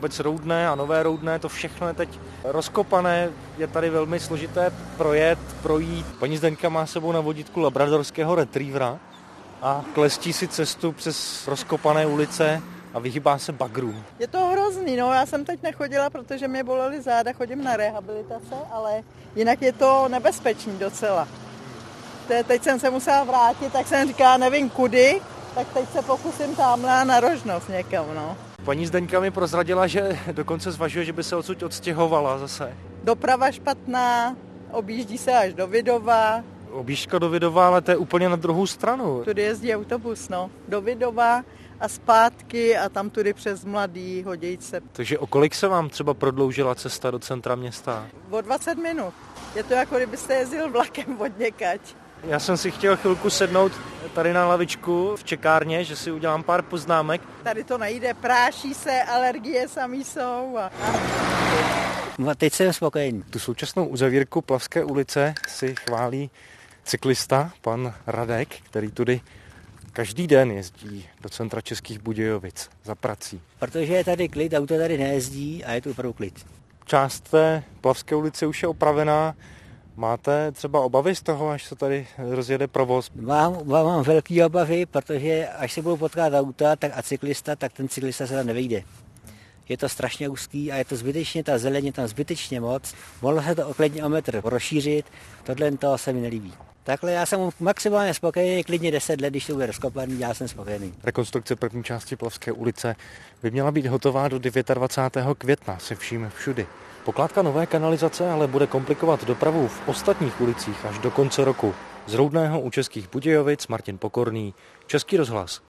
obec Roudné a Nové Roudné, to všechno je teď rozkopané, je tady velmi složité projít. Paní Zdeňka má sebou na vodítku labradorského retrievera a klestí si cestu přes rozkopané ulice a vyhýbá se bagrům. Je to hrozný, no, já jsem teď nechodila, protože mě bolely záda, chodím na rehabilitace, ale jinak je to nebezpečný docela. Teď jsem se musela vrátit, tak jsem říkala, nevím kudy, tak teď se pokusím tamhle na Rožnost někam, no. Paní Zdeňka mi prozradila, že dokonce zvažuje, že by se odsud odstěhovala zase. Doprava špatná, objíždí se až do Vidova. Objížďka do Vidova, ale to je úplně na druhou stranu. Tudy jezdí autobus, no, do Vidova a zpátky a tam tudy přes Mladý, Hodějce. Takže o kolik se vám třeba prodloužila cesta do centra města? O 20 minut. Je to jako kdybyste jezdil vlakem od někať. Já jsem si chtěl chvilku sednout tady na lavičku v čekárně, že si udělám pár poznámek. Tady to nejde, práší se, alergie samý jsou. No, teď jsem spokojený. Tu současnou uzavírku Plavské ulice si chválí cyklista, pan Radek, který tudy každý den jezdí do centra Českých Budějovic za prací. Protože je tady klid, auto tady nejezdí a je tu opravdu klid. Část té Plavské ulice už je opravená. Máte třeba obavy z toho, až se tady rozjede provoz? Mám velké obavy, protože až se budou potkat auta a cyklista, tak ten cyklista se tam nevejde. Je to strašně úzký a je to zbytečně, ta zeleň je tam zbytečně moc. Mohlo se to klidně o metr rozšířit, tohle toho se mi nelíbí. Takhle já jsem maximálně spokojený, klidně 10 let, když to bude rozkopaný, já jsem spokojený. Rekonstrukce první části Plavské ulice by měla být hotová do 29. května se vším všudy. Pokládka nové kanalizace ale bude komplikovat dopravu v ostatních ulicích až do konce roku. Z Roudného u Českých Budějovic Martin Pokorný, Český rozhlas.